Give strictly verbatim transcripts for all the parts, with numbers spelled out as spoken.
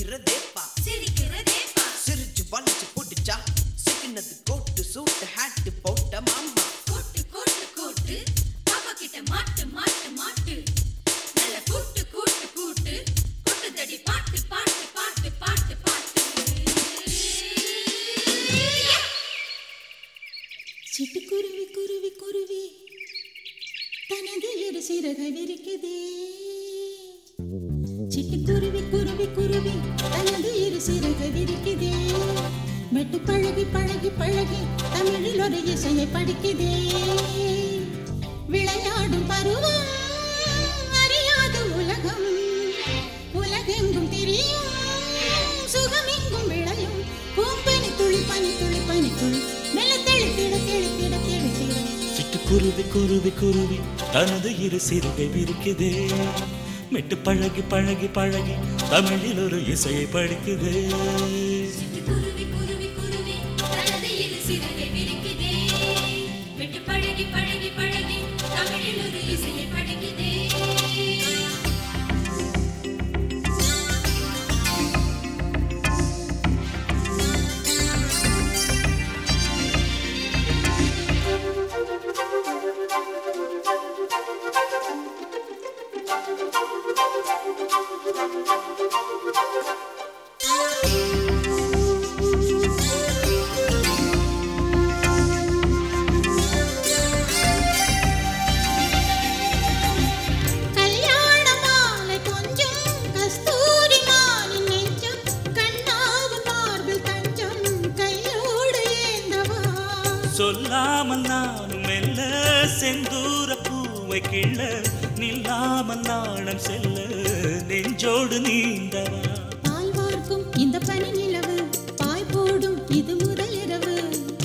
சிரிக்கிறதேப்பா சிரிக்கிறதேப்பா சிரிச்சு வலிச்சு புடிச்சா சிக்கினது கோட்டு சூட்டு ஹேட்டு போட்ட மாமா கோட்டு கோட்டு கோட்டு பாப்பா கிட்ட மாட்டு மாட்டு மாட்டு நல்ல கூட்டு கூட்டு கூட்டு கொட்டுதடி பாட்டு பாட்டு பாட்டு பாட்டு பாட்டு சிட்டுக்குருவி குருவி குருவி தனது இரு சிறகை விரிக்குதே. சிட்டுக்குருவி குருவி குருவி தனது இரு சிறகை விரிக்குதே. மெட்டு பழகி பழகி பழகி தமிழில் ஒரு இசையை படிக்குதே. விளையாடும் பருவம் அறியாத உலகம் உலகெங்கும் தெரியும் சுகமெங்கும் விளையும் பூம்பனி துளி பனி துளி பனி துளி மெல்ல தெளித்திட தெளித்திட தெளித்திட. சிட்டுக்குருவி குருவி குருவி தனது இரு சிறுகை விரிக்குதே. மெட்டு பழகி பழகி பழகி தமிழில் ஒரு இசையை படிக்குதே. சிட்டுக்குருவி குருவி குருவி தனது இரு சிறகை விரிக்குதே. மெட்டு பழகி பழகி பழகி தமிழில் ஒரு இசையை படிக்குதே. சொல்லாமல் நானும் மெல்ல செந்தூர பூவை கிள்ள நில்லாமல் நாணம் செல்ல நெஞ்சோடு நீந்தவா. பால் வார்க்கும் இந்த பனி நிலவு பாய் போடும் இது முதல் இரவு.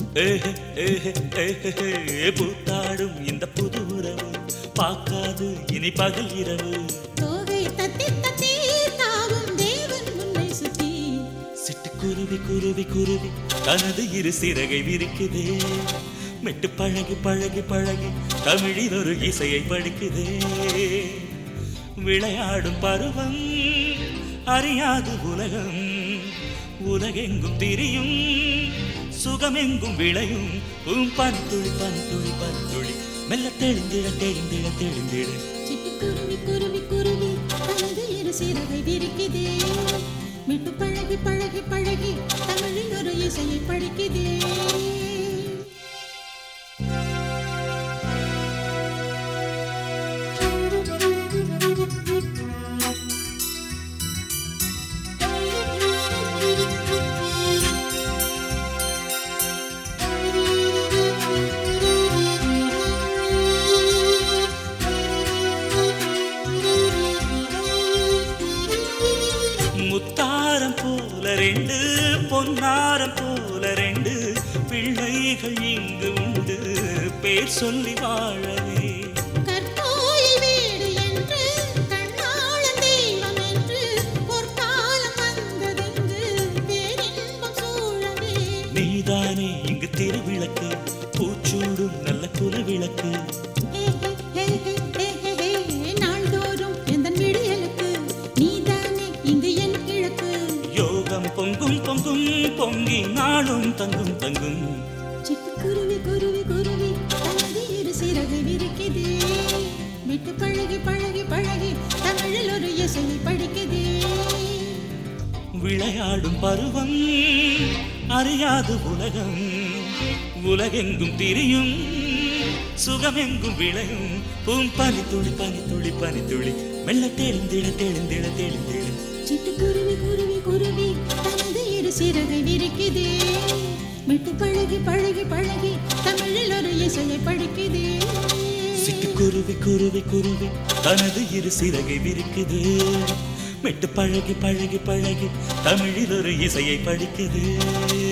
பூத்தாடும் இந்த புது உறவு பார்க்காது இனி பகல் இரவு. தோகை தத்தி தத்தி தாவும் தேவன் முன்னை சுத்தி. சிட்டுக்குருவி குருவி குருவி தனது இரு சிறகை விரிக்குதே. மெட்டு பழகி பழகி பழகி தமிழில் ஒரு இசையை படிக்குதே. விளையாடும் பருவம் அறியாது உலகம் உலகெங்கும் திரியும் சுகமெங்கும் விளையும் உம் பனித்துளி பனித்துளி பனித்துளி மெல்ல தெளிந்திட தெளிந்திட தெளிந்திட. சிட்டுக்குருவி குருவி குருவி தனது இரு சிறகை விரிக்குதே. மெட்டு பழகி பழகி பழகி தமிழில் ஒரு இசையை படிக்குதே. முத்தாரம் போல ரெண்டு பொன்னாரம் போல ரெண்டு பிள்ளைகள் இங்கு உண்டு பேர் சொல்லி வாழவே. கற்கோயில் வீடு என்று கண்ணாளன் தெய்வம் என்று பொற்காலம் வந்ததென்று பேரின்பம் சூழவே. நீதானே இங்கு திருவிளக்கு பூச்சூடும் நல்ல குலவிளக்கு. நாள்தோறும் எந்த விடியலுக்கு நீதானே இங்கு என் கிழக்கு. யோகம் பொங்கும் பொங்கும் பொங்கி நாளும் தங்கும் தங்கும். சிட்டுக்குருவி குருவி குருவி தனது இரு சிறகை விரிக்குதே. மெட்டு பழகி பழகி பழகி தமிழில் ஒரு இசையை படிக்குதே. விளையாடும் பருவம் அறியாது உலகம் உலகெங்கும் திரியும் சுகமெங்கும் விளையும் பூம் பனி துளி பனி துளி பனி துளி மெல்ல தெளிந்திட தெளிந்திட தெளிந்திட. சிட்டுக்குருவி குருவி குருவி தனது இரு சிறகை விரிக்குதே. மெட்டு பழகி பழகி பழகி தமிழில் ஒரு இசையை படிக்குதே. சிட்டுக்குருவி குருவி குருவி தனது இரு சிறகை விரிக்குதே. மெட்டு பழகி பழகி பழகி தமிழில் ஒரு இசையை படிக்குதே.